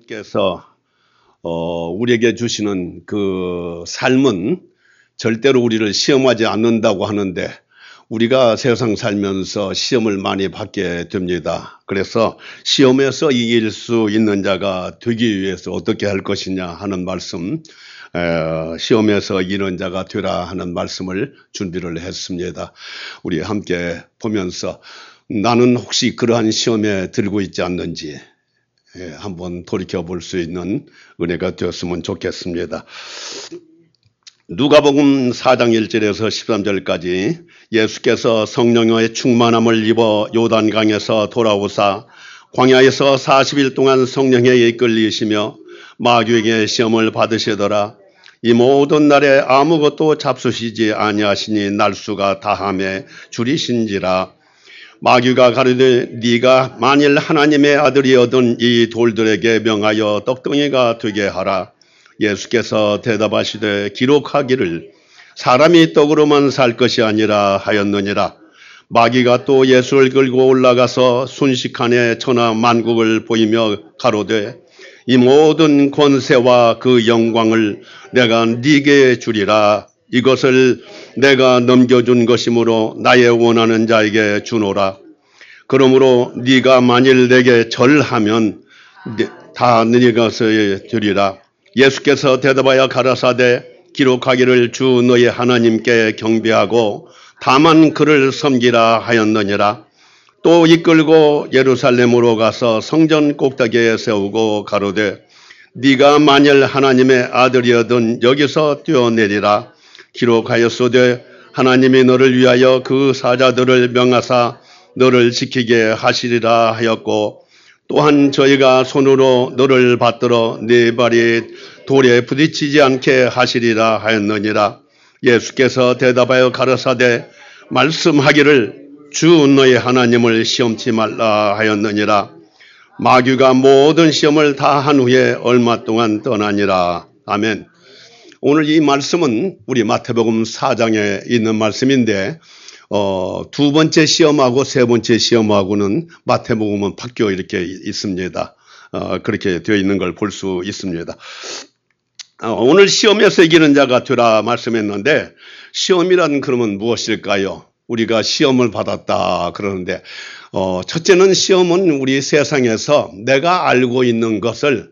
하나님께서 우리에게 주시는 그 삶은 절대로 우리를 시험하지 않는다고 하는데 우리가 세상 살면서 시험을 많이 받게 됩니다. 그래서 시험에서 이길 수 있는 자가 되기 위해서 어떻게 할 것이냐 하는 말씀, 시험에서 이기는 자가 되라 하는 말씀을 준비를 했습니다. 우리 함께 보면서 나는 혹시 그러한 시험에 들고 있지 않는지 한번 돌이켜볼 수 있는 은혜가 되었으면 좋겠습니다. 누가복음 4장 1절에서 13절까지 예수께서 성령의 충만함을 입어 요단강에서 돌아오사 광야에서 40일 동안 성령에 이끌리시며 마귀에게 시험을 받으시더라. 이 모든 날에 아무것도 잡수시지 아니하시니 날수가 다함에 줄이신지라. 마귀가 가르되 네가 만일 하나님의 아들이어든 이 돌들에게 명하여 떡덩이가 되게 하라. 예수께서 대답하시되 기록하기를 사람이 떡으로만 살 것이 아니라 하였느니라. 마귀가 또 예수를 끌고 올라가서 순식간에 천하 만국을 보이며 가로되 이 모든 권세와 그 영광을 내가 네게 주리라. 이것을 내가 넘겨준 것이므로 나의 원하는 자에게 주노라. 그러므로 네가 만일 내게 절하면 다 네 것을 주리라. 예수께서 대답하여 가라사대 기록하기를 주 너의 하나님께 경배하고 다만 그를 섬기라 하였느니라. 또 이끌고 예루살렘으로 가서 성전 꼭대기에 세우고 가로되 네가 만일 하나님의 아들이어든 여기서 뛰어내리라. 기록하였으되 하나님이 너를 위하여 그 사자들을 명하사 너를 지키게 하시리라 하였고 또한 저희가 손으로 너를 받들어 네 발이 돌에 부딪히지 않게 하시리라 하였느니라. 예수께서 대답하여 가라사대 말씀하기를 주 너의 하나님을 시험치 말라 하였느니라. 마귀가 모든 시험을 다 한 후에 얼마 동안 떠나니라. 아멘. 오늘 이 말씀은 우리 마태복음 4장에 있는 말씀인데 두 번째 시험하고 세 번째 시험하고는 마태복음은 바뀌어 이렇게 있습니다. 그렇게 되어 있는 걸 볼 수 있습니다. 오늘 시험에서 이기는 자가 되라 말씀했는데 시험이란 그러면 무엇일까요? 우리가 시험을 받았다 그러는데 첫째는 시험은 우리 세상에서 내가 알고 있는 것을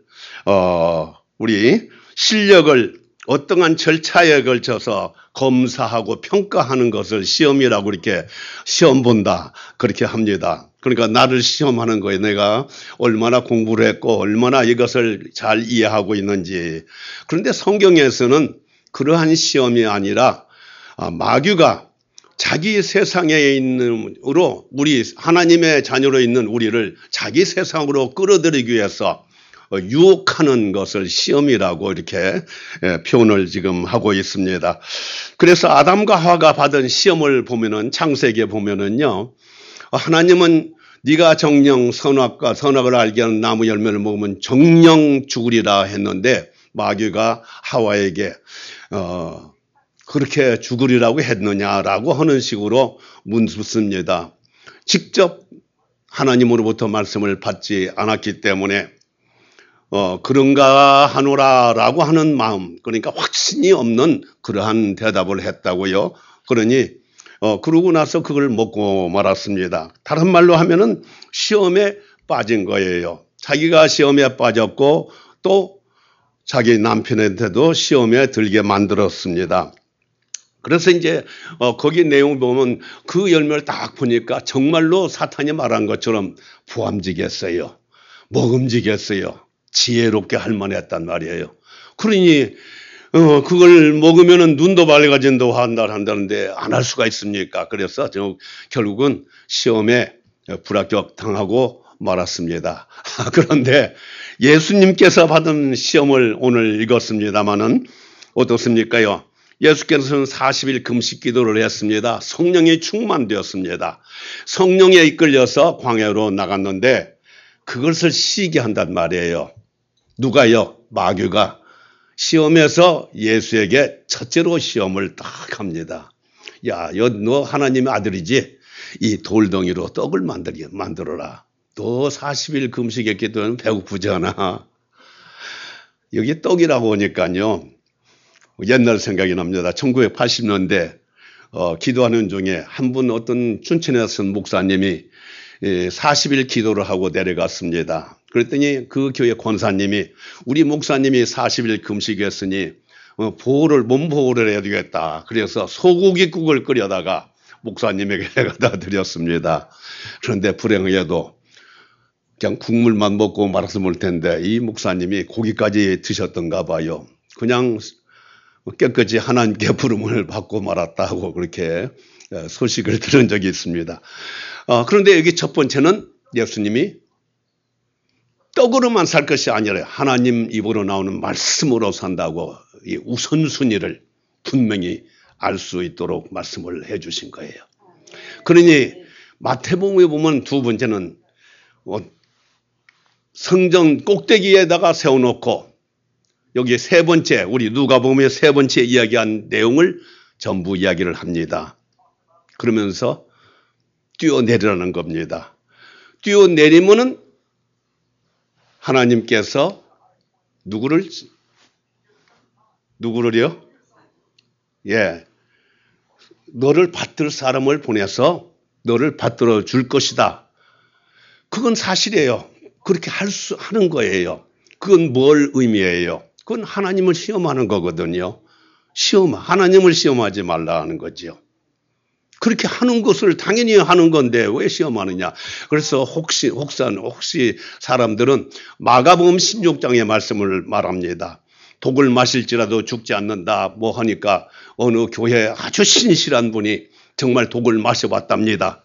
우리 실력을 어떠한 절차에 걸쳐서 검사하고 평가하는 것을 시험이라고 이렇게 시험 본다 그렇게 합니다. 그러니까 나를 시험하는 거예요. 내가 얼마나 공부를 했고 얼마나 이것을 잘 이해하고 있는지. 그런데 성경에서는 그러한 시험이 아니라 마귀가 자기 세상에 있는으로 우리 하나님의 자녀로 있는 우리를 자기 세상으로 끌어들이기 위해서 유혹하는 것을 시험이라고 이렇게 표현을 지금 하고 있습니다. 그래서 아담과 하와가 받은 시험을 보면은 창세기에 보면은요, 하나님은 네가 정령 선악과 선악을 알게 하는 나무 열매를 먹으면 정령 죽으리라 했는데 마귀가 하와에게 그렇게 죽으리라고 했느냐라고 하는 식으로 묻습니다. 직접 하나님으로부터 말씀을 받지 않았기 때문에 그런가 하노라라고 하는 마음, 그러니까 확신이 없는 그러한 대답을 했다고요. 그러니 그러고 나서 그걸 먹고 말았습니다. 다른 말로 하면은 시험에 빠진 거예요. 자기가 시험에 빠졌고 또 자기 남편한테도 시험에 들게 만들었습니다. 그래서 이제 거기 내용 보면 그 열매를 딱 보니까 정말로 사탄이 말한 것처럼 보암지겠어요. 먹음지겠어요. 지혜롭게 할 만했단 말이에요. 그러니 그걸 먹으면은 눈도 밝아진다고 한다는데 안 할 수가 있습니까? 그래서 결국은 시험에 불합격 당하고 말았습니다. 그런데 예수님께서 받은 시험을 오늘 읽었습니다마는 어떻습니까요? 예수께서는 40일 금식 기도를 했습니다. 성령이 충만되었습니다. 성령에 이끌려서 광야로 나갔는데 그것을 시기한단 말이에요. 누가요? 마귀가 시험에서 예수에게 첫째로 시험을 딱 합니다. 야, 너 하나님의 아들이지? 이 돌덩이로 떡을 만들어라. 너 40일 금식했기 때문에 배고프지 않아? 여기 떡이라고 하니까요. 옛날 생각이 납니다. 1980년대 기도하는 중에 한 분 어떤 춘천에 선 목사님이 40일 기도를 하고 내려갔습니다. 그랬더니 그 교회 권사님이 우리 목사님이 40일 금식했으니 몸 보호를 해야 되겠다. 그래서 소고기국을 끓여다가 목사님에게 갖다 드렸습니다. 그런데 불행하게도 그냥 국물만 먹고 말았을 텐데 이 목사님이 고기까지 드셨던가 봐요. 그냥 깨끗이 하나님께 부름을 받고 말았다고 그렇게 소식을 들은 적이 있습니다. 그런데 여기 첫 번째는 예수님이 떡으로만 살 것이 아니라 하나님 입으로 나오는 말씀으로 산다고 이 우선순위를 분명히 알 수 있도록 말씀을 해 주신 거예요. 그러니 마태복음에 보면 두 번째는 성전 꼭대기에다가 세워놓고 여기 세 번째 우리 누가복음의 세 번째 이야기한 내용을 전부 이야기를 합니다. 그러면서 뛰어내리라는 겁니다. 뛰어내리면은 하나님께서 누구를요? 예. 너를 받들 사람을 보내서 너를 받들어 줄 것이다. 그건 사실이에요. 그렇게 하는 거예요. 그건 뭘 의미해요? 그건 하나님을 시험하는 거거든요. 하나님을 시험하지 말라는 거죠. 그렇게 하는 것을 당연히 하는 건데 왜 시험하느냐. 그래서 혹시 사람들은 마가복음 16장의 말씀을 말합니다. 독을 마실지라도 죽지 않는다 뭐 하니까 어느 교회에 아주 신실한 분이 정말 독을 마셔봤답니다.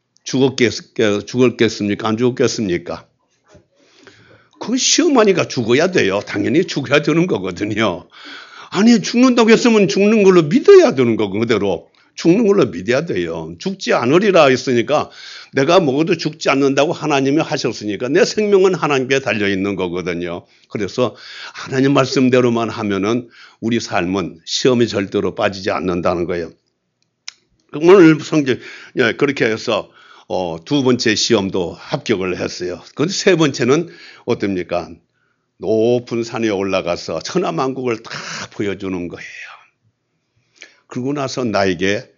죽었겠습니까? 안 죽었겠습니까? 그 시험하니까 죽어야 돼요. 당연히 죽어야 되는 거거든요. 아니 죽는다고 했으면 죽는 걸로 믿어야 되는 거고 그대로 죽는 걸로 믿어야 돼요. 죽지 않으리라 했으니까 내가 먹어도 죽지 않는다고 하나님이 하셨으니까 내 생명은 하나님께 달려있는 거거든요. 그래서 하나님 말씀대로만 하면은 우리 삶은 시험에 절대로 빠지지 않는다는 거예요. 오늘 성경 그렇게 해서 두 번째 시험도 합격을 했어요. 그런데 세 번째는 어떻습니까? 높은 산에 올라가서 천하만국을 다 보여주는 거예요. 그러고 나서 나에게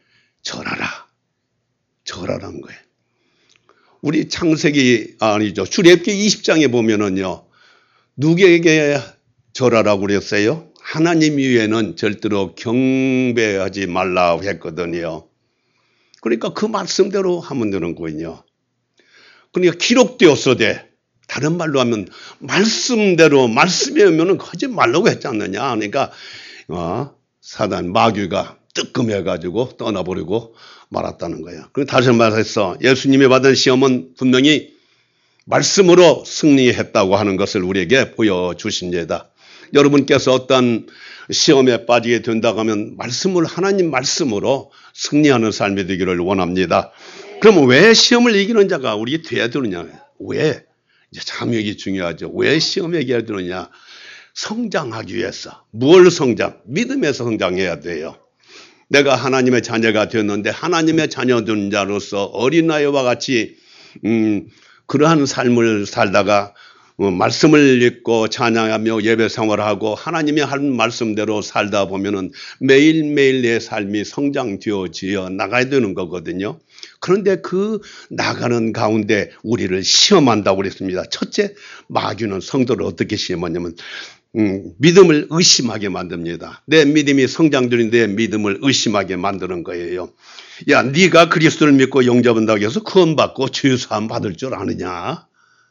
절하라는 거예요. 우리 출애굽기 20장에 보면은요, 누구에게 절하라고 그랬어요? 하나님 이외에는 절대로 경배하지 말라고 했거든요. 그러니까 그 말씀대로 하면 되는 거예요. 그러니까 기록되었으되 다른 말로 하면 말씀대로 말씀에 오면은 하지 말라고 했지 않느냐. 그러니까 사단 마귀가 뜨끔해가지고 떠나버리고 말았다는 거예요. 그리고 다시 말해서 예수님이 받은 시험은 분명히 말씀으로 승리했다고 하는 것을 우리에게 보여주십니다. 여러분께서 어떤 시험에 빠지게 된다고 하면 하나님 말씀으로 승리하는 삶이 되기를 원합니다. 그러면 왜 시험을 이기는 자가 우리 돼야 되느냐? 왜? 이제 참 여기 중요하죠. 왜 시험에 이겨야 되느냐? 성장하기 위해서. 뭘 성장? 믿음에서 성장해야 돼요. 내가 하나님의 자녀가 되었는데 하나님의 자녀된 자로서 어린아이와 같이 그러한 삶을 살다가 말씀을 읽고 찬양하며 예배 생활하고 하나님이 한 말씀대로 살다 보면은 매일매일 내 삶이 성장되어지어 나가야 되는 거거든요. 그런데 그 나가는 가운데 우리를 시험한다고 그랬습니다. 첫째, 마귀는 성도를 어떻게 시험하냐면 믿음을 의심하게 만듭니다. 내 믿음이 성장되는데 믿음을 의심하게 만드는 거예요. 야, 네가 그리스도를 믿고 영접한다고 해서 구원받고 주유사함 받을 줄 아느냐?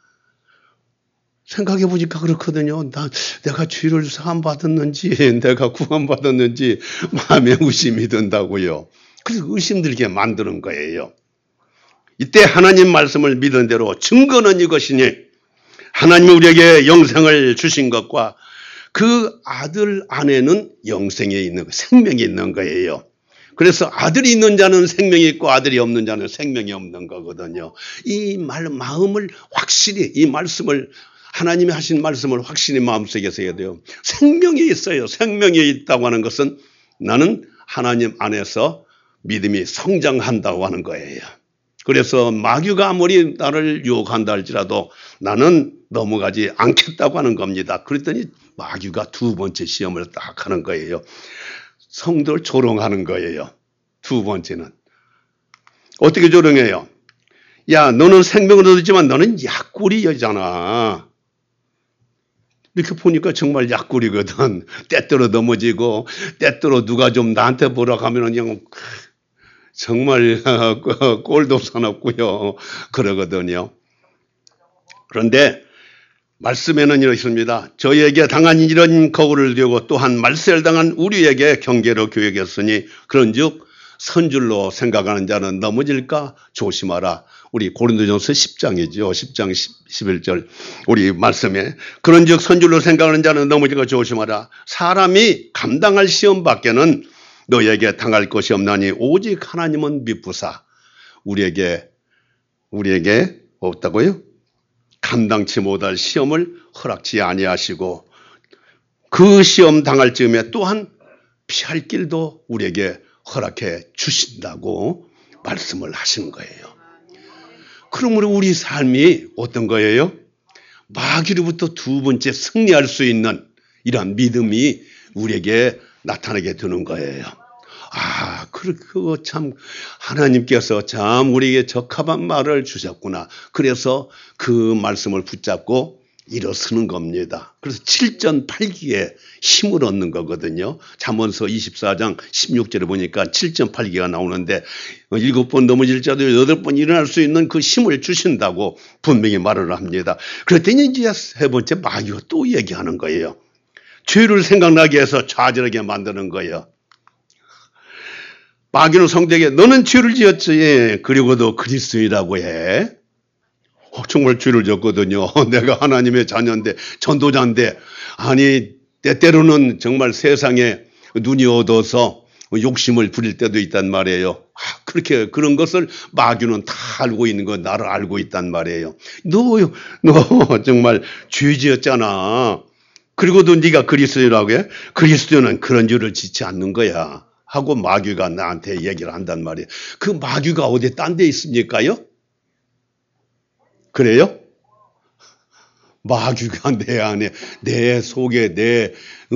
생각해 보니까 그렇거든요. 내가 주를 사함 받았는지 내가 구원 받았는지 마음에 의심이 든다고요. 그래서 의심들게 만드는 거예요. 이때 하나님 말씀을 믿은 대로 증거는 이것이니 하나님이 우리에게 영생을 주신 것과 그 아들 안에는 영생이 있는 거, 생명이 있는 거예요. 그래서 아들이 있는 자는 생명이 있고 아들이 없는 자는 생명이 없는 거거든요. 이 마음을 확실히 이 말씀을 하나님이 하신 말씀을 확실히 마음속에 써야 돼요. 생명이 있어요. 생명이 있다고 하는 것은 나는 하나님 안에서 믿음이 성장한다고 하는 거예요. 그래서 마귀가 아무리 나를 유혹한다 할지라도 나는 넘어가지 않겠다고 하는 겁니다. 그랬더니 마귀가 두 번째 시험을 딱 하는 거예요. 성도를 조롱하는 거예요. 두 번째는. 어떻게 조롱해요? 야, 너는 생명을 얻었지만 너는 약구리잖아. 이렇게 보니까 정말 약구리거든. 때때로 넘어지고 때때로 누가 좀 나한테 뭐라고 하면은 그냥 정말 꼴도 사납고요. 그러거든요. 그런데 말씀에는 이렇습니다. 저희에게 당한 이런 거울을 들고 또한 말세를 당한 우리에게 경계로 교육했으니 그런즉 선줄로 생각하는 자는 넘어질까 조심하라. 우리 고린도전서 10장이죠. 10장 11절 우리 말씀에 그런즉 선줄로 생각하는 자는 넘어질까 조심하라. 사람이 감당할 시험 밖에는 너에게 당할 것이 없나니 오직 하나님은 미쁘사 우리에게 없다고요? 감당치 못할 시험을 허락지 아니하시고 그 시험 당할 즈음에 또한 피할 길도 우리에게 허락해 주신다고 말씀을 하시는 거예요. 그러므로 우리 삶이 어떤 거예요? 마귀로부터 두 번째 승리할 수 있는 이러한 믿음이 우리에게 나타나게 되는 거예요. 아, 그거 참 하나님께서 참 우리에게 적합한 말을 주셨구나. 그래서 그 말씀을 붙잡고 일어서는 겁니다. 그래서 7전8기에 힘을 얻는 거거든요. 잠언서 24장 16절에 보니까 7전8기가 나오는데 7번 넘어질 자도 8번 일어날 수 있는 그 힘을 주신다고 분명히 말을 합니다. 그랬더니 이제 세 번째 마귀가 또 얘기하는 거예요. 죄를 생각나게 해서 좌절하게 만드는 거예요. 마귀는 성도에게 너는 죄를 지었지 그리고도 그리스도인이라고 해. 정말 죄를 졌거든요. 내가 하나님의 자녀인데 전도자인데 아니 때때로는 정말 세상에 눈이 어두워서 욕심을 부릴 때도 있단 말이에요. 그렇게 그런 것을 마귀는 다 알고 있는 거 나를 알고 있단 말이에요. 너 정말 죄 지었잖아. 그리고도 네가 그리스도라고 해? 그리스도는 그런 죄를 짓지 않는 거야. 하고 마귀가 나한테 얘기를 한단 말이에요. 그 마귀가 어디 딴 데 있습니까요? 그래요? 마귀가 내 안에, 내 속에, 내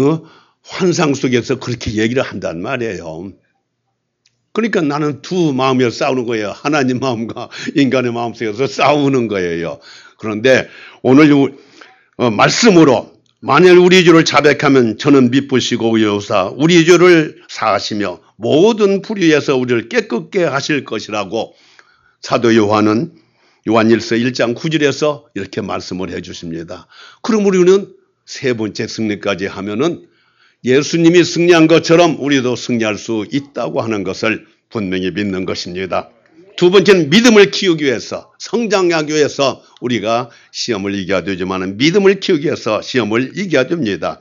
환상 속에서 그렇게 얘기를 한단 말이에요. 그러니까 나는 두 마음에 싸우는 거예요. 하나님 마음과 인간의 마음 속에서 싸우는 거예요. 그런데 오늘 말씀으로 만일 우리 죄를 자백하면 저는 미쁘시고 의로우사 우리 죄를 사하시며 모든 불의에서 우리를 깨끗게 하실 것이라고 사도 요한은 요한일서 1장 9절에서 이렇게 말씀을 해 주십니다. 그럼 우리는 세 번째 승리까지 하면은 예수님이 승리한 것처럼 우리도 승리할 수 있다고 하는 것을 분명히 믿는 것입니다. 두 번째는 믿음을 키우기 위해서 성장하기 위해서 우리가 시험을 이겨야 되지만 믿음을 키우기 위해서 시험을 이겨야 됩니다.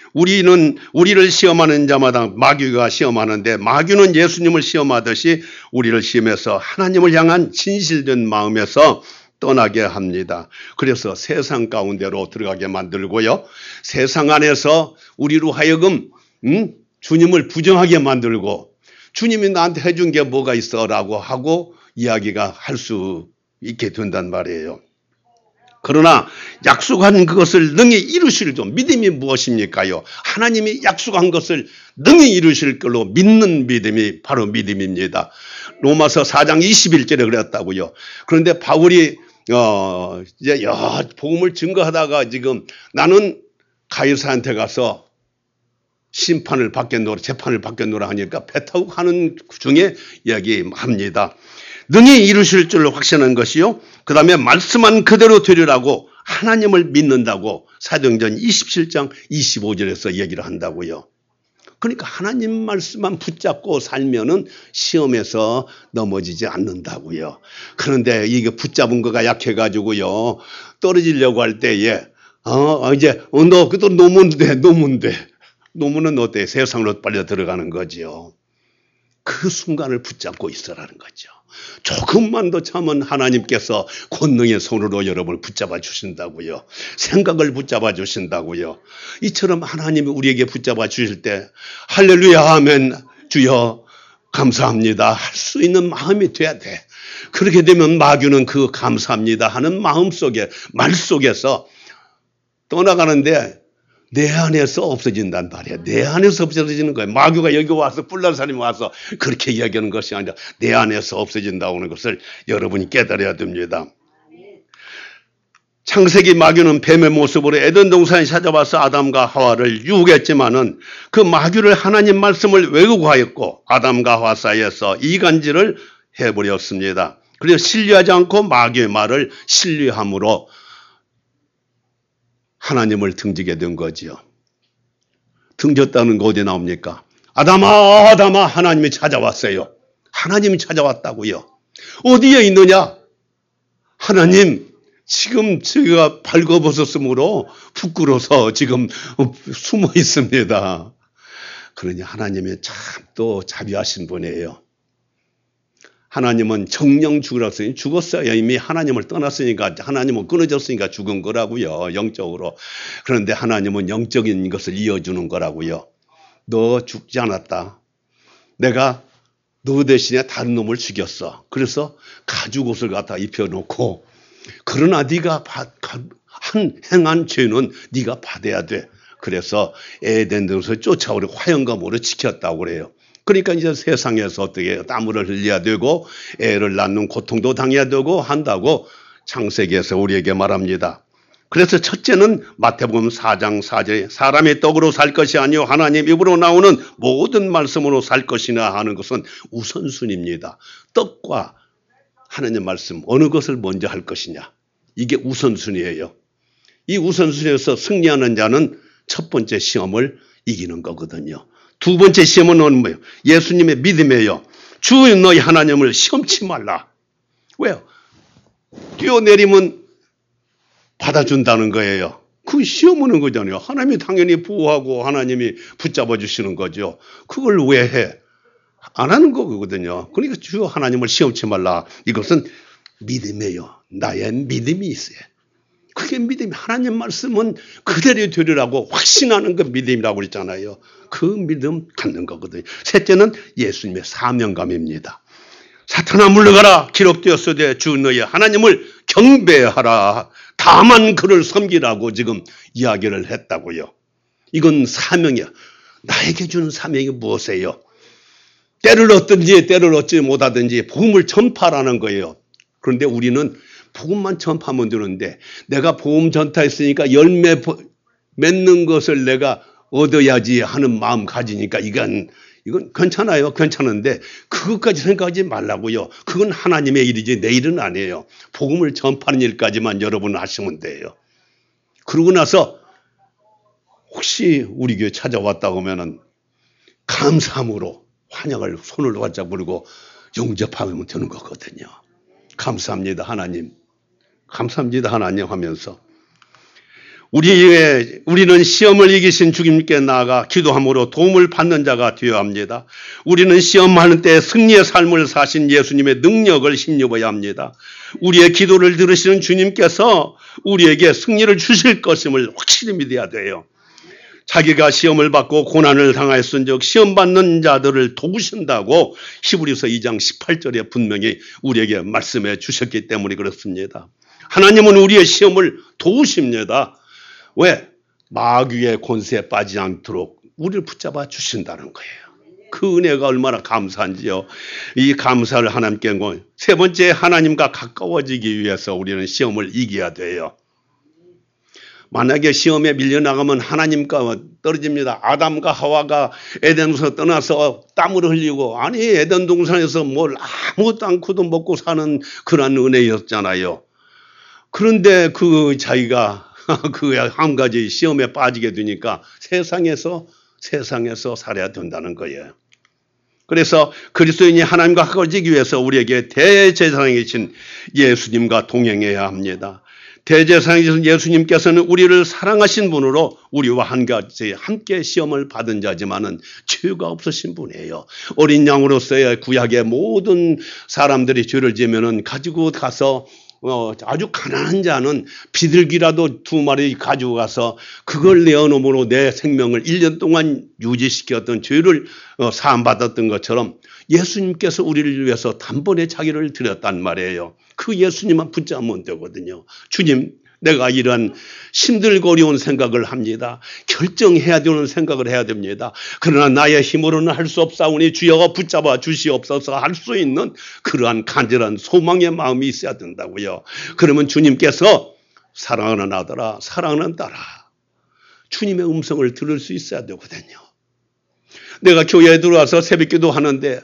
우리를 시험하는 자마다 마귀가 시험하는데 마귀는 예수님을 시험하듯이 우리를 시험해서 하나님을 향한 진실된 마음에서 떠나게 합니다. 그래서 세상 가운데로 들어가게 만들고요. 세상 안에서 우리로 하여금 주님을 부정하게 만들고 주님이 나한테 해준 게 뭐가 있어라고 하고 이야기가 할 수 있게 된단 말이에요. 그러나 약속한 그것을 능히 이루실 좀 믿음이 무엇입니까요? 하나님이 약속한 것을 능히 이루실 걸로 믿는 믿음이 바로 믿음입니다. 로마서 4장 21절에 그랬다고요. 그런데 바울이 이제 복음을 증거하다가 지금 나는 가이사한테 가서 재판을 받겠노라 하니까 배 타고 가는 중에 이야기합니다. 능히 이루실 줄로 확신한 것이요. 그 다음에 말씀한 그대로 되리라고 하나님을 믿는다고 사도행전 27장 25절에서 얘기를 한다고요. 그러니까 하나님 말씀만 붙잡고 살면은 시험에서 넘어지지 않는다고요. 그런데 이게 붙잡은 거가 약해가지고요. 떨어지려고 할 때에 너 그것도 노문은 어때? 세상으로 빨려 들어가는 거지요. 그 순간을 붙잡고 있으라는 거죠. 조금만 더 참은 하나님께서 권능의 손으로 여러분을 붙잡아 주신다고요. 생각을 붙잡아 주신다고요. 이처럼 하나님이 우리에게 붙잡아 주실 때 할렐루야 아멘 주여 감사합니다 할 수 있는 마음이 돼야 돼. 그렇게 되면 마귀는 그 감사합니다 하는 마음 속에, 말 속에서 떠나가는데 내 안에서 없어진단 말이야. 내 안에서 없어지는 거야. 마귀가 여기 와서, 뿔난 사람이 와서 그렇게 이야기하는 것이 아니라 내 안에서 없어진다고 하는 것을 여러분이 깨달아야 됩니다. 창세기 마귀는 뱀의 모습으로 에덴 동산에 찾아와서 아담과 하와를 유혹했지만은 그 마귀를 하나님 말씀을 왜곡하였고 아담과 하와 사이에서 이간질을 해버렸습니다. 그래서 신뢰하지 않고 마귀의 말을 신뢰함으로 하나님을 등지게 된 거지요. 등졌다는 거 어디 나옵니까? 아담아, 아담아, 하나님이 찾아왔어요. 하나님이 찾아왔다고요. 어디에 있느냐? 하나님, 지금 저희가 발궈벗었으므로 부끄러워서 지금 숨어 있습니다. 그러니 하나님이 참 또 자비하신 분이에요. 하나님은 정령 죽으라고 했으니 죽었어요. 이미 하나님을 떠났으니까, 하나님은 끊어졌으니까 죽은 거라고요. 영적으로. 그런데 하나님은 영적인 것을 이어주는 거라고요. 너 죽지 않았다. 내가 너 대신에 다른 놈을 죽였어. 그래서 가죽 옷을 갖다 입혀놓고, 그러나 네가 행한 죄는 네가 받아야 돼. 그래서 에덴에서 쫓아오려 화영감으로 지켰다고 그래요. 그러니까 이제 세상에서 어떻게 땀을 흘려야 되고 애를 낳는 고통도 당해야 되고 한다고 창세기에서 우리에게 말합니다. 그래서 첫째는 마태복음 4장 4절에 사람의 떡으로 살 것이 아니요 하나님 입으로 나오는 모든 말씀으로 살 것이나 하는 것은 우선순위입니다. 떡과 하나님 말씀 어느 것을 먼저 할 것이냐, 이게 우선순위예요. 이 우선순위에서 승리하는 자는 첫 번째 시험을 이기는 거거든요. 두 번째 시험은 뭐예요? 예수님의 믿음이에요. 주 너희 하나님을 시험치 말라. 왜요? 뛰어내리면 받아준다는 거예요. 그 시험하는 거잖아요. 하나님이 당연히 보호하고 하나님이 붙잡아 주시는 거죠. 그걸 왜 해? 안 하는 거거든요. 그러니까 주 하나님을 시험치 말라. 이것은 믿음이에요. 나의 믿음이 있어요. 그게 믿음이, 하나님 말씀은 그대로 되리라고 확신하는 그 믿음이라고 그랬잖아요. 그 믿음 갖는 거거든요. 셋째는 예수님의 사명감입니다. 사탄아 물러가라, 기록되었으되 주 너희 하나님을 경배하라. 다만 그를 섬기라고 지금 이야기를 했다고요. 이건 사명이야. 나에게 주는 사명이 무엇이에요? 때를 얻든지 때를 얻지 못하든지 복음을 전파하라는 거예요. 그런데 우리는 복음만 전파하면 되는데, 내가 복음 전파했으니까 열매 맺는 것을 내가 얻어야지 하는 마음 가지니까 이건 괜찮아요. 괜찮은데 그것까지 생각하지 말라고요. 그건 하나님의 일이지 내 일은 아니에요. 복음을 전파하는 일까지만 여러분 하시면 돼요. 그러고 나서 혹시 우리 교회 찾아왔다고 하면은 감사함으로 환영을 손을 바짝 부르고 영접하면 되는 거거든요. 감사합니다 하나님, 감사합니다 하나님 하면서 우리는 시험을 이기신 주님께 나아가 기도함으로 도움을 받는 자가 되어야 합니다. 우리는 시험하는 때 승리의 삶을 사신 예수님의 능력을 힘입어야 합니다. 우리의 기도를 들으시는 주님께서 우리에게 승리를 주실 것임을 확실히 믿어야 돼요. 자기가 시험을 받고 고난을 당하였은즉 시험 받는 자들을 도우신다고 히브리서 2장 18절에 분명히 우리에게 말씀해 주셨기 때문에 그렇습니다. 하나님은 우리의 시험을 도우십니다. 왜? 마귀의 권세에 빠지지 않도록 우리를 붙잡아 주신다는 거예요. 그 은혜가 얼마나 감사한지요. 이 감사를 하나님께. 세 번째, 하나님과 가까워지기 위해서 우리는 시험을 이겨야 돼요. 만약에 시험에 밀려나가면 하나님과 떨어집니다. 아담과 하와가 에덴에서 떠나서 땀을 흘리고, 아니 에덴 동산에서 뭘 아무것도 않고도 먹고 사는 그런 은혜였잖아요. 그런데 그 자기가 그 한 가지 시험에 빠지게 되니까 세상에서 살아야 된다는 거예요. 그래서 그리스도인이 하나님과 가까워지기 위해서 우리에게 대제사장이신 예수님과 동행해야 합니다. 대제사장이신 예수님께서는 우리를 사랑하신 분으로 우리와 한 가지 함께 시험을 받은 자지만은 죄가 없으신 분이에요. 어린 양으로서의 구약의 모든 사람들이 죄를 지으면은 가지고 가서 아주 가난한 자는 비둘기라도 2마리 가지고 가서 그걸 내어놓음으로 내 생명을 1년 동안 유지시켰던 죄를 사함받았던 것처럼 예수님께서 우리를 위해서 단번에 자기를 드렸단 말이에요. 그 예수님만 붙잡으면 되거든요. 주님, 내가 이런 힘들고 어려운 생각을 합니다. 결정해야 되는 생각을 해야 됩니다. 그러나 나의 힘으로는 할 수 없사오니 주여 붙잡아 주시옵소서 할 수 있는 그러한 간절한 소망의 마음이 있어야 된다고요. 그러면 주님께서 사랑하는 아들아, 사랑하는 딸아, 주님의 음성을 들을 수 있어야 되거든요. 내가 교회에 들어와서 새벽기도 하는데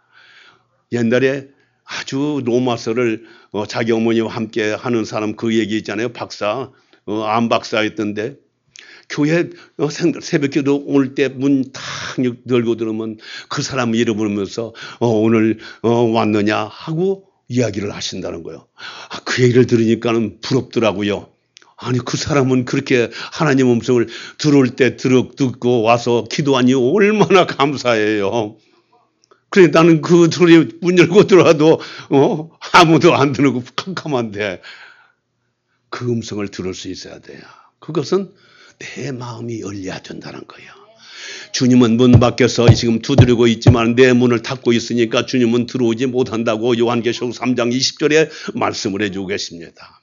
옛날에 아주 로마서를 자기 어머니와 함께 하는 사람 그 얘기 있잖아요. 박사, 암 박사였던데 교회 새벽기도 올 때 문 탁 열고 들으면 그 사람 이름 부르면서 오늘 왔느냐 하고 이야기를 하신다는 거예요. 그 얘기를 들으니까는 부럽더라고요. 아니 그 사람은 그렇게 하나님 음성을 들어올 때 듣고 와서 기도하니 얼마나 감사해요. 그래 나는 그 소리 문 열고 들어와도 아무도 안 들고 캄캄한데 그 음성을 들을 수 있어야 돼요. 그것은 내 마음이 열려야 된다는 거예요. 주님은 문 밖에서 지금 두드리고 있지만 내 문을 닫고 있으니까 주님은 들어오지 못한다고 요한계시록 3장 20절에 말씀을 해주고 계십니다.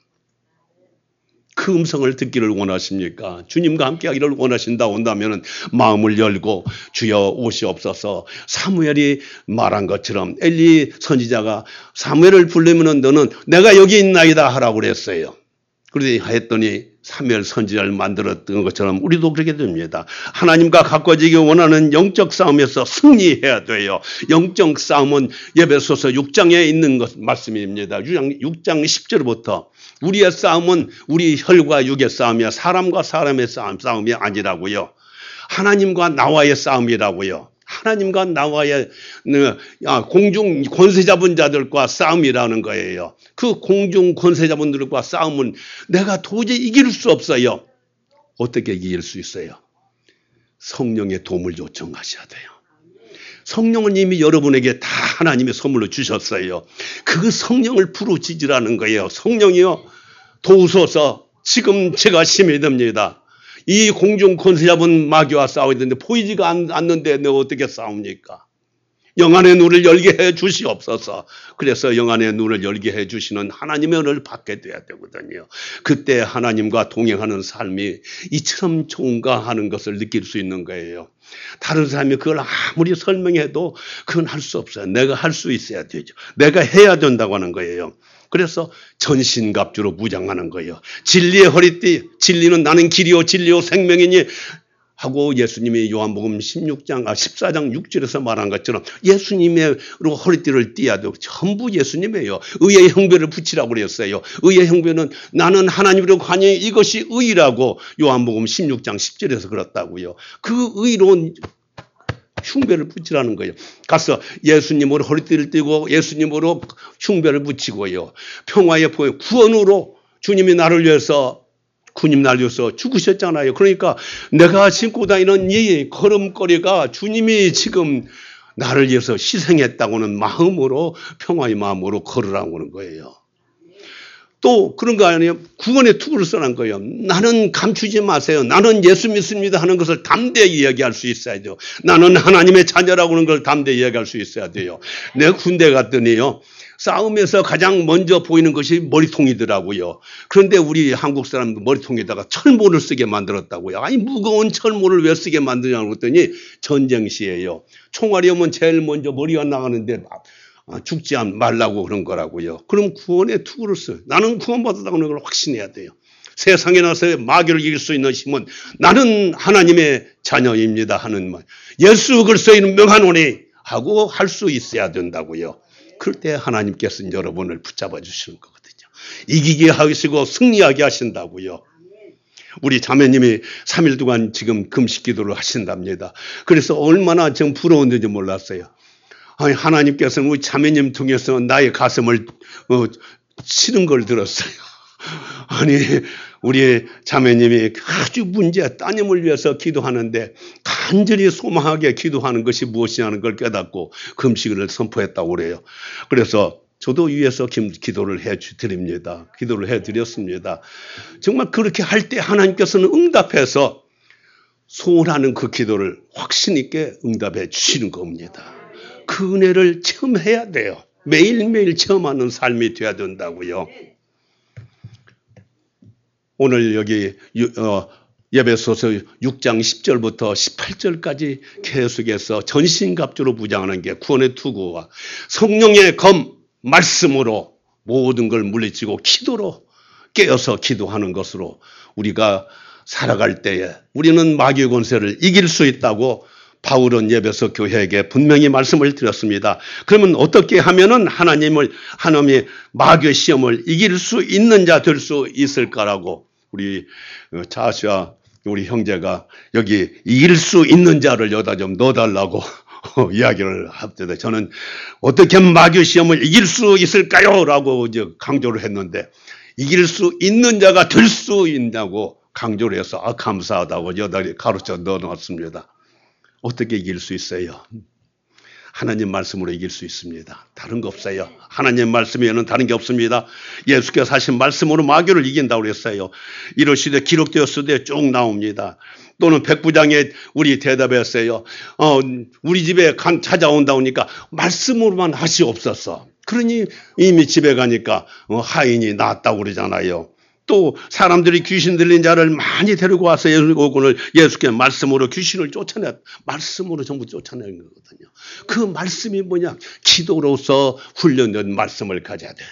그 음성을 듣기를 원하십니까? 주님과 함께하기를 원하신다 온다면 마음을 열고 주여 오시옵소서. 사무엘이 말한 것처럼 엘리 선지자가 사무엘을 부르면 너는 내가 여기 있나이다 하라고 그랬어요. 그러더니 했더니 사무엘 선지자를 만들었던 것처럼 우리도 그렇게 됩니다. 하나님과 가까워지기 원하는 영적 싸움에서 승리해야 돼요. 영적 싸움은 에베소서 6장에 있는 것 말씀입니다. 6장 10절부터 우리의 싸움은 우리 혈과 육의 싸움이야. 사람과 사람의 싸움이 아니라고요. 하나님과 나와의 싸움이라고요. 하나님과 나와의 공중 권세 잡은 자들과 싸움이라는 거예요. 그 공중 권세 잡은들과 싸움은 내가 도저히 이길 수 없어요. 어떻게 이길 수 있어요? 성령의 도움을 요청하셔야 돼요. 성령은 이미 여러분에게 다 하나님의 선물로 주셨어요. 그 성령을 부르짖으라는 거예요. 성령이요 도우소서. 지금 제가 힘이 듭니다. 이 공중 권세 잡은 마귀와 싸워야 되는데 보이지가 않는데 내가 어떻게 싸웁니까? 영안의 눈을 열게 해 주시옵소서. 그래서 영안의 눈을 열게 해 주시는 하나님의 은혜를 받게 돼야 되거든요. 그때 하나님과 동행하는 삶이 이처럼 좋은가 하는 것을 느낄 수 있는 거예요. 다른 사람이 그걸 아무리 설명해도 그건 할 수 없어요. 내가 할 수 있어야 되죠. 내가 해야 된다고 하는 거예요. 그래서 전신갑주로 무장하는 거예요. 진리의 허리띠, 진리는 나는 길이요 진리요 생명이니 하고 예수님이 요한복음 14장 6절에서 말한 것처럼 예수님으로 허리띠를 띠야 되고 전부 예수님이에요. 의의 형배를 붙이라고 그랬어요. 의의 형배는 나는 하나님으로 관여 이것이 의라고 요한복음 16장 10절에서 그렇다고요. 그 의로운 흉배를 붙이라는 거예요. 가서 예수님으로 허리띠를 띠고 예수님으로 흉배를 붙이고요. 평화의 보여 구원으로 주님이 나를 위해서 주님 나를 위해서 죽으셨잖아요. 그러니까 내가 신고 다니는 이 걸음걸이가 주님이 지금 나를 위해서 희생했다고는 마음으로 평화의 마음으로 걸으라고 하는 거예요. 또 그런 거 아니에요. 구원의 투구를 써놓은 거예요. 나는 감추지 마세요. 나는 예수 믿습니다 하는 것을 담대히 이야기할 수 있어야 돼요. 나는 하나님의 자녀라고 하는 걸 담대히 이야기할 수 있어야 돼요. 내가 군대 갔더니요. 싸움에서 가장 먼저 보이는 것이 머리통이더라고요. 그런데 우리 한국 사람도 머리통에다가 철모를 쓰게 만들었다고요. 아니 무거운 철모를 왜 쓰게 만드냐고 했더니 전쟁 시에요. 총알이 오면 제일 먼저 머리가 나가는데 죽지 말라고 그런 거라고요. 그럼 구원의 투구를 써요. 나는 구원받았다고 하는 걸 확신해야 돼요. 세상에 나서 마귀를 이길 수 있는 힘은 나는 하나님의 자녀입니다 하는 말. 예수 그리스도의 이름 명하노니 하고 할 수 있어야 된다고요. 그럴 때 하나님께서는 여러분을 붙잡아 주시는 거거든요. 이기게 하시고 승리하게 하신다고요. 우리 자매님이 3일 동안 지금 금식 기도를 하신답니다. 그래서 얼마나 좀 부러웠는지 몰랐어요. 아니, 하나님께서는 우리 자매님 통해서 나의 가슴을 치는 걸 들었어요. 아니, 우리 자매님이 아주 따님을 위해서 기도하는데 간절히 소망하게 기도하는 것이 무엇이냐는 걸 깨닫고 금식을 선포했다고 그래요. 그래서 저도 위에서 기도를 해드립니다. 기도를 해드렸습니다. 정말 그렇게 할 때 하나님께서는 응답해서 소원하는 그 기도를 확신 있게 응답해 주시는 겁니다. 그 은혜를 체험해야 돼요. 매일매일 체험하는 삶이 돼야 된다고요. 오늘 여기 예배소서 6장 10절부터 18절까지 계속해서 전신갑주로 무장하는 게 구원의 투구와 성령의 검 말씀으로 모든 걸 물리치고 기도로 깨어서 기도하는 것으로 우리가 살아갈 때에 우리는 마귀의 권세를 이길 수 있다고 바울은 예배소 교회에게 분명히 말씀을 드렸습니다. 그러면 어떻게 하면은 하나님의 마귀의 시험을 이길 수 있는 자 될 수 있을까라고 우리 자시아 우리 형제가 여기 이길 수 있는 자를 여기다 좀 넣어달라고 이야기를 합니다. 저는 어떻게 하면 마귀의 시험을 이길 수 있을까요? 라고 이제 강조를 했는데 이길 수 있는 자가 될 수 있냐고 강조를 해서 감사하다고 여기다 가르쳐 넣어놨습니다. 어떻게 이길 수 있어요? 하나님 말씀으로 이길 수 있습니다. 다른 거 없어요. 하나님 말씀에는 다른 게 없습니다. 예수께서 하신 말씀으로 마귀를 이긴다고 그랬어요. 이러시되 기록되었을 때 쭉 나옵니다. 또는 백부장에 우리 대답했어요. 우리 집에 찾아온다 오니까 말씀으로만 하시옵소서. 그러니 이미 집에 가니까 하인이 나았다고 그러잖아요. 또 사람들이 귀신 들린 자를 많이 데리고 와서 오늘 예수께 말씀으로 귀신을 말씀으로 전부 쫓아내는 거거든요. 그 말씀이 뭐냐? 기도로서 훈련된 말씀을 가져야 돼요.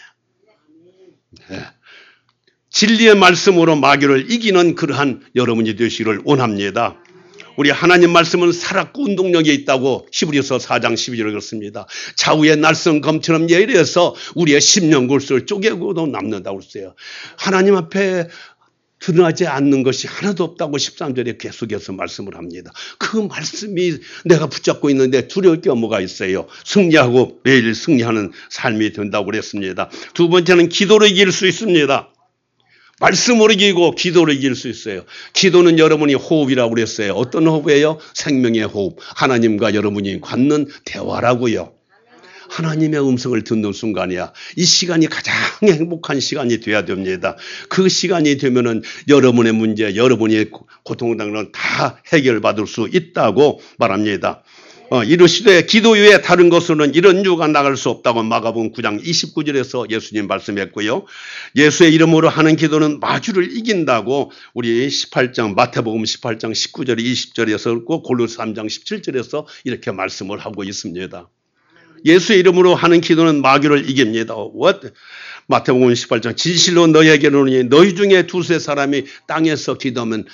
네. 진리의 말씀으로 마귀를 이기는 그러한 여러분이 되시기를 원합니다. 우리 하나님 말씀은 살았고 운동력이 있다고 히브리서 4장 12절에 그렇습니다. 좌우의 날선 검처럼 예리해서 우리의 심령골수를 쪼개고도 남는다고 했어요. 하나님 앞에 드러나지 않는 것이 하나도 없다고 13절에 계속해서 말씀을 합니다. 그 말씀이 내가 붙잡고 있는데 두려울 게 뭐가 있어요. 승리하고 매일 승리하는 삶이 된다고 그랬습니다. 두 번째는 기도로 이길 수 있습니다. 말씀으로 이기고 기도로 이길 수 있어요. 기도는 여러분이 호흡이라고 그랬어요. 어떤 호흡이에요? 생명의 호흡. 하나님과 여러분이 갖는 대화라고요. 하나님의 음성을 듣는 순간이야. 이 시간이 가장 행복한 시간이 돼야 됩니다. 그 시간이 되면은 여러분의 문제, 여러분의 고통당은 다 해결받을 수 있다고 말합니다. 이르시되 기도 외에 다른 것으로는 이런 유가 나갈 수 없다고 마가복음 9장 29절에서 예수님 말씀했고요. 예수의 이름으로 하는 기도는 마귀를 이긴다고 우리 18장 마태복음 18장 19절 20절에서 골로새 3장 17절에서 이렇게 말씀을 하고 있습니다. 예수의 이름으로 하는 기도는 마귀를 이깁니다. 마태복음 18장 진실로 너희에게 이르노니 너희 중에 두세 사람이 땅에서 기도하면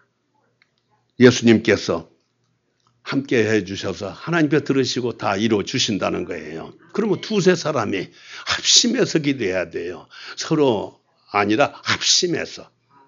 예수님께서 함께 해주셔서 하나님께 들으시고 다 이루어 주신다는 거예요. 그러면 두세 사람이 합심해서 기도해야 돼요. 서로 아니라 합심해서.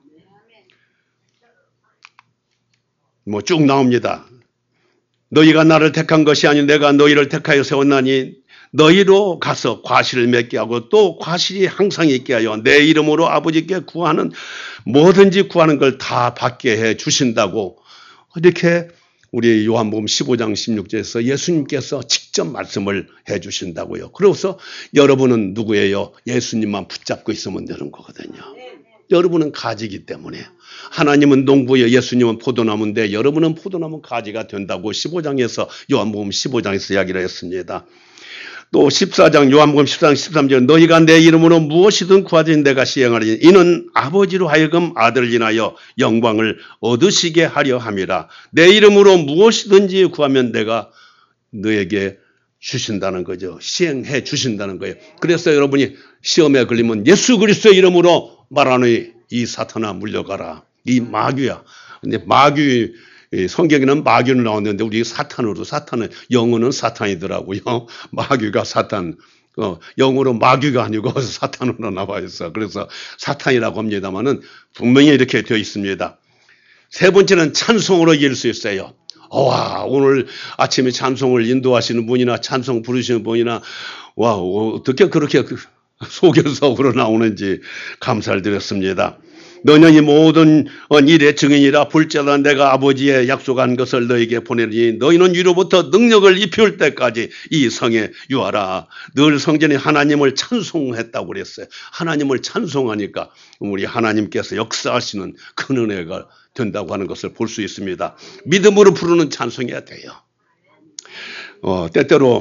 쭉 나옵니다. 너희가 나를 택한 것이 아니 내가 너희를 택하여 세웠나니 너희로 가서 과실을 맺게 하고 또 과실이 항상 있게 하여 내 이름으로 아버지께 구하는 뭐든지 구하는 걸 다 받게 해 주신다고 이렇게 우리 요한복음 15장 16절에서 예수님께서 직접 말씀을 해 주신다고요. 그래서 여러분은 누구예요? 예수님만 붙잡고 있으면 되는 거거든요. 여러분은 가지기 때문에. 하나님은 농부예요. 예수님은 포도나무인데 여러분은 포도나무 가지가 된다고 15장에서 요한복음 15장에서 이야기를 했습니다. 또 14장 요한복음 14장 13절 너희가 내 이름으로 무엇이든 구하든 내가 시행하리니 이는 아버지로 하여금 아들을 인하여 영광을 얻으시게 하려 함이라. 내 이름으로 무엇이든지 구하면 내가 너에게 주신다는 거죠. 시행해 주신다는 거예요. 그래서 여러분이 시험에 걸리면 예수 그리스도의 이름으로 말하노니 이 사탄아 물러가라. 이 마귀야. 근데 마귀 성경에는 마귀는 나왔는데 우리 사탄은 영어는 사탄이더라고요. 마귀가 사탄. 영어로 마귀가 아니고 사탄으로 나와 있어. 그래서 사탄이라고 합니다만은 분명히 이렇게 되어 있습니다. 세 번째는 찬송으로 이길 수 있어요. 와, 오늘 아침에 찬송을 인도하시는 분이나 찬송 부르시는 분이나 와, 어떻게 그렇게 속에서 우러나오는지 감사를 드렸습니다. 너는 이 모든 일의 증인이라 볼지어다 내가 아버지의 약속한 것을 너에게 보내니 너희는 위로부터 능력을 입힐 때까지 이 성에 유하라. 늘 성전에 하나님을 찬송했다고 그랬어요. 하나님을 찬송하니까 우리 하나님께서 역사하시는 큰 은혜가 된다고 하는 것을 볼 수 있습니다. 믿음으로 부르는 찬송해야 돼요. 때때로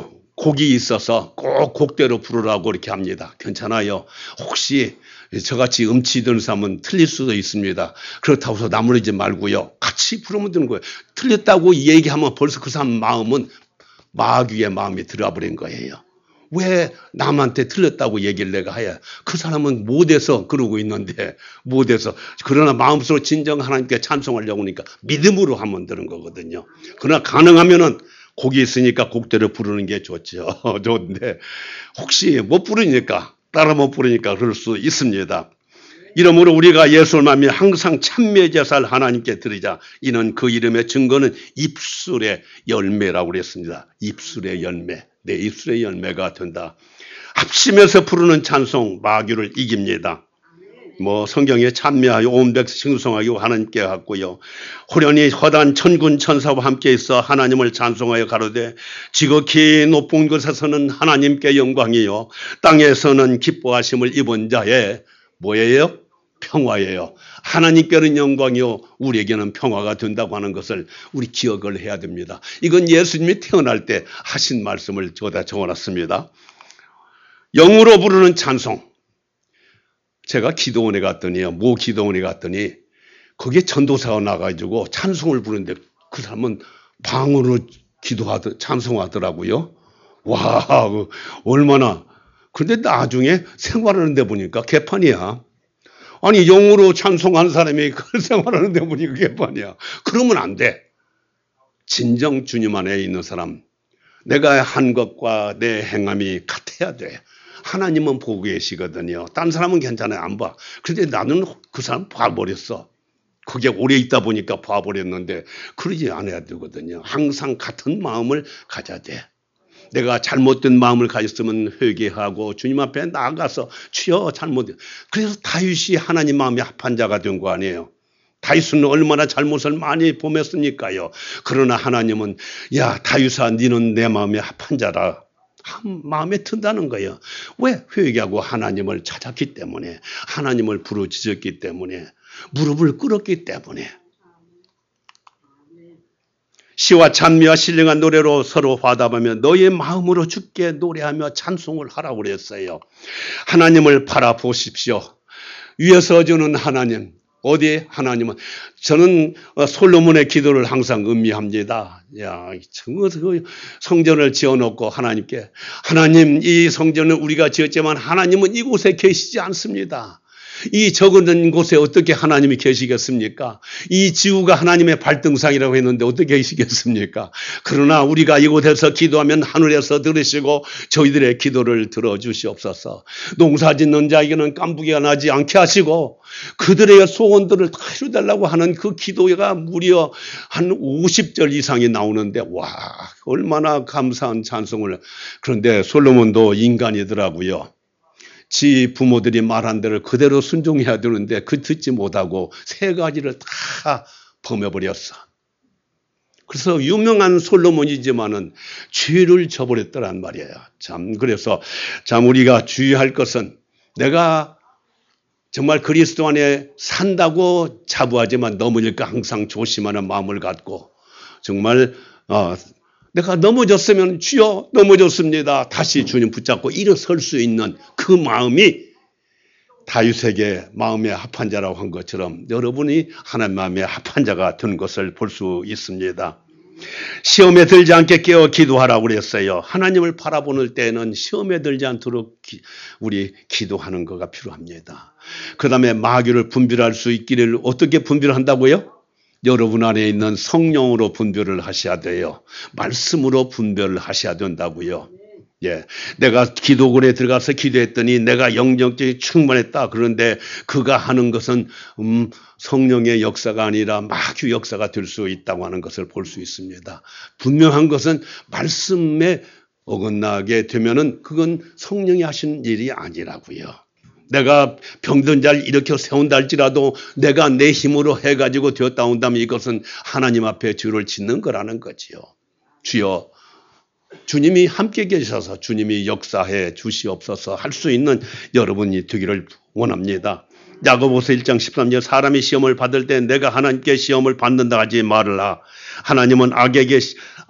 곡이 있어서 꼭 곡대로 부르라고 이렇게 합니다. 괜찮아요. 혹시 저같이 음치 드는 사람은 틀릴 수도 있습니다. 그렇다고 해서 나무라지 말고요. 같이 부르면 되는 거예요. 틀렸다고 얘기하면 벌써 그 사람 마음은 마귀의 마음이 들어와 버린 거예요. 왜 남한테 틀렸다고 얘기를 내가 해야, 그 사람은 못해서 그러고 있는데, 못해서. 그러나 마음속으로 진정 하나님께 찬송하려고 하니까 믿음으로 하면 되는 거거든요. 그러나 가능하면은 곡이 있으니까 곡대로 부르는 게 좋죠. 좋은데 혹시 못 부르니까, 따라 못 부르니까 그럴 수 있습니다. 이러므로 우리가 예수를 만나면 항상 참미의 제사를 하나님께 드리자. 이는 그 이름의 증거는 입술의 열매라고 그랬습니다. 입술의 열매. 내 입술의 열매가 된다. 합심해서 부르는 찬송 마귀를 이깁니다. 성경에 참미하여 온 백성 칭송하고 하나님께 갔고요. 호련히 허단 천군 천사와 함께 있어 하나님을 찬송하여 가로되 지극히 높은 곳에서는 하나님께 영광이요 땅에서는 기뻐하심을 입은 자의 뭐예요? 평화예요. 하나님께는 영광이요 우리에게는 평화가 된다고 하는 것을 우리 기억을 해야 됩니다. 이건 예수님이 태어날 때 하신 말씀을 저다 적어놨습니다. 영으로 부르는 찬송. 제가 기도원에 갔더니요. 모 기도원에 갔더니 거기에 전도사가 나가지고 찬송을 부르는데 그 사람은 방으로 찬송하더라고요. 와, 얼마나. 그런데 나중에 생활하는 데 보니까 개판이야. 아니 영으로 찬송하는 사람이 그걸 생활하는 데 보니까 개판이야. 그러면 안 돼. 진정 주님 안에 있는 사람. 내가 한 것과 내 행함이 같아야 돼. 하나님은 보고 계시거든요. 딴 사람은 괜찮아요. 안 봐. 그런데 나는 그 사람 봐버렸어. 그게 오래 있다 보니까 봐버렸는데 그러지 않아야 되거든요. 항상 같은 마음을 가져야 돼. 내가 잘못된 마음을 가졌으면 회개하고 주님 앞에 나아가서 주여 잘못. 그래서 다윗이 하나님 마음에 합한 자가 된 거 아니에요. 다윗은 얼마나 잘못을 많이 범했습니까요. 그러나 하나님은 야 다윗아 너는 내 마음에 합한 자라. 마음에 든다는 거예요. 왜? 회개하고 하나님을 찾았기 때문에, 하나님을 부르짖었기 때문에, 무릎을 꿇었기 때문에. 시와 찬미와 신령한 노래로 서로 화답하며 너의 마음으로 주께 노래하며 찬송을 하라고 그랬어요. 하나님을 바라보십시오. 위에서 주는 하나님. 어디 하나님은 저는 솔로몬의 기도를 항상 음미합니다. 야, 성전을 지어놓고 하나님께 하나님 이 성전을 우리가 지었지만 하나님은 이곳에 계시지 않습니다. 이 적은 곳에 어떻게 하나님이 계시겠습니까? 이 지구가 하나님의 발등상이라고 했는데 어떻게 계시겠습니까? 그러나 우리가 이곳에서 기도하면 하늘에서 들으시고 저희들의 기도를 들어주시옵소서. 농사 짓는 자에게는 깐부기가 나지 않게 하시고 그들의 소원들을 다 이루달라고 하는 그 기도가 무려 한 50절 이상이 나오는데 와 얼마나 감사한 찬송을. 그런데 솔로몬도 인간이더라고요. 지 부모들이 말한 대로 그대로 순종해야 되는데 그 듣지 못하고 세 가지를 다 범해버렸어. 그래서 유명한 솔로몬이지만은 죄를 저버렸더란 말이에요. 그래서 우리가 주의할 것은 내가 정말 그리스도 안에 산다고 자부하지만 넘어질까 항상 조심하는 마음을 갖고 정말 내가 넘어졌으면 주여 넘어졌습니다. 다시 주님 붙잡고 일어설 수 있는 그 마음이 다윗에게 마음에 합한 자라고 한 것처럼 여러분이 하나님 마음에 합한 자가 된 것을 볼 수 있습니다. 시험에 들지 않게 깨어 기도하라고 그랬어요. 하나님을 바라보는 때에는 시험에 들지 않도록 우리 기도하는 거가 필요합니다. 그 다음에 마귀를 분별할 수 있기를 어떻게 분별한다고요? 여러분 안에 있는 성령으로 분별을 하셔야 돼요. 말씀으로 분별을 하셔야 된다고요. 예, 내가 기도원에 들어가서 기도했더니 내가 영적인 충만했다. 그런데 그가 하는 것은 성령의 역사가 아니라 마귀 역사가 될 수 있다고 하는 것을 볼 수 있습니다. 분명한 것은 말씀에 어긋나게 되면은 그건 성령이 하시는 일이 아니라고요. 내가 병든 자를 일으켜 세운다 할지라도 내가 내 힘으로 해가지고 되었다 온다면 이것은 하나님 앞에 죄를 짓는 거라는 거지요. 주여 주님이 함께 계셔서 주님이 역사해 주시옵소서 할 수 있는 여러분이 되기를 원합니다. 야고보서 1장 13절 사람이 시험을 받을 때 내가 하나님께 시험을 받는다 하지 말으라. 하나님은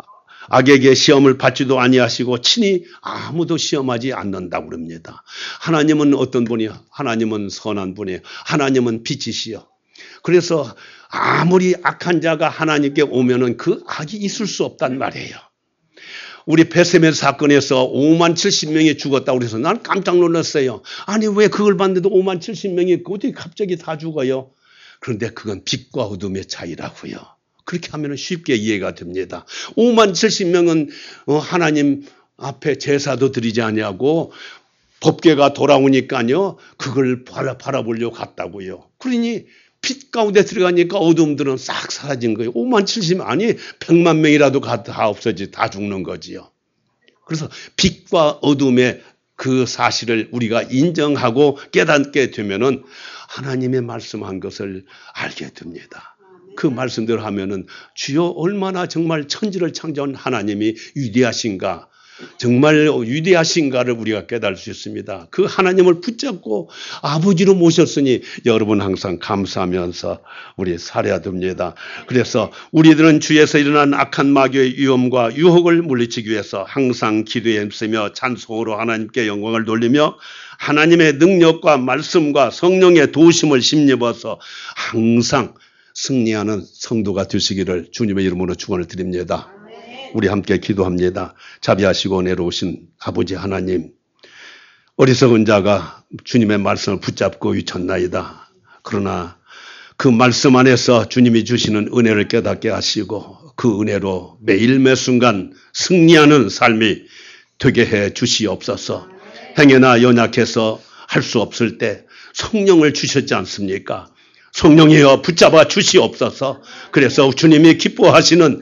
악에게 시험을 받지도 아니하시고 친히 아무도 시험하지 않는다고 그럽니다. 하나님은 어떤 분이요? 하나님은 선한 분이에요. 하나님은 빛이시요. 그래서 아무리 악한 자가 하나님께 오면은 그 악이 있을 수 없단 말이에요. 우리 베세메 사건에서 5만 70명이 죽었다고 그래서 난 깜짝 놀랐어요. 아니 왜 그걸 봤는데도 5만 70명이 어떻게 갑자기 다 죽어요? 그런데 그건 빛과 어둠의 차이라고요. 그렇게 하면 쉽게 이해가 됩니다. 5만 70명은 하나님 앞에 제사도 드리지 아니하고 법궤가 돌아오니까요. 그걸 바라보려고 갔다고요. 그러니 빛 가운데 들어가니까 어둠들은 싹 사라진 거예요. 5만 70명 아니 100만 명이라도 다 없어지 다 죽는 거지요. 그래서 빛과 어둠의 그 사실을 우리가 인정하고 깨닫게 되면은 하나님의 말씀한 것을 알게 됩니다. 그 말씀대로 하면은 주여 얼마나 정말 천지를 창조한 하나님이 위대하신가, 정말 위대하신가를 우리가 깨달을 수 있습니다. 그 하나님을 붙잡고 아버지로 모셨으니 여러분 항상 감사하면서 우리 살아야 됩니다. 그래서 우리들은 주에서 일어난 악한 마귀의 위험과 유혹을 물리치기 위해서 항상 기도에 힘쓰며 찬송으로 하나님께 영광을 돌리며 하나님의 능력과 말씀과 성령의 도우심을 힘입어서 항상 승리하는 성도가 되시기를 주님의 이름으로 축원을 드립니다. 우리 함께 기도합니다. 자비하시고 은혜로우신 아버지 하나님, 어리석은 자가 주님의 말씀을 붙잡고 위쳤나이다. 그러나 그 말씀 안에서 주님이 주시는 은혜를 깨닫게 하시고 그 은혜로 매일 매순간 승리하는 삶이 되게 해 주시옵소서. 행여나 연약해서 할 수 없을 때 성령을 주셨지 않습니까? 성령이여 붙잡아 주시옵소서. 그래서 주님이 기뻐하시는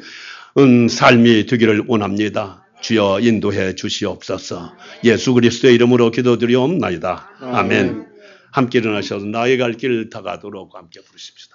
삶이 되기를 원합니다. 주여 인도해 주시옵소서. 예수 그리스도의 이름으로 기도드리옵나이다. 아멘. 함께 일어나셔서 나의 갈 길 다가도록 함께 부르십시다.